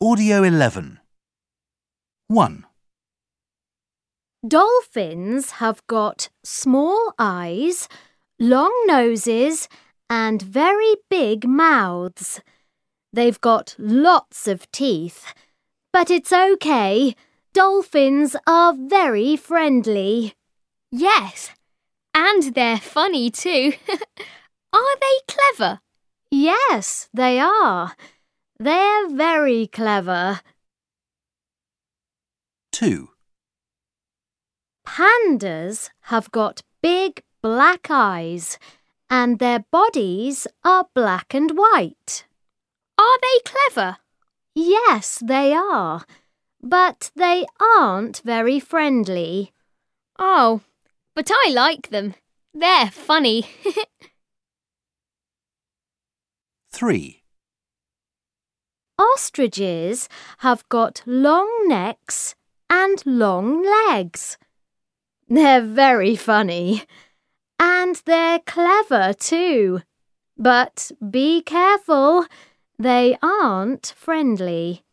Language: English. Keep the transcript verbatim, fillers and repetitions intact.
Audio eleven. one. Dolphins have got small eyes, long noses, and very big mouths. They've got lots of teeth, but it's okay. Dolphins are very friendly. Yes, and they're funny too. Are they clever? Yes, they are. They're very clever. two. Pandas have got big black eyes, and their bodies are black and white. Are they clever? Yes, they are, but they aren't very friendly. Oh, but I like them. They're funny. three. Ostriches have got long necks and long legs. They're very funny, and they're clever too. But be careful, they aren't friendly.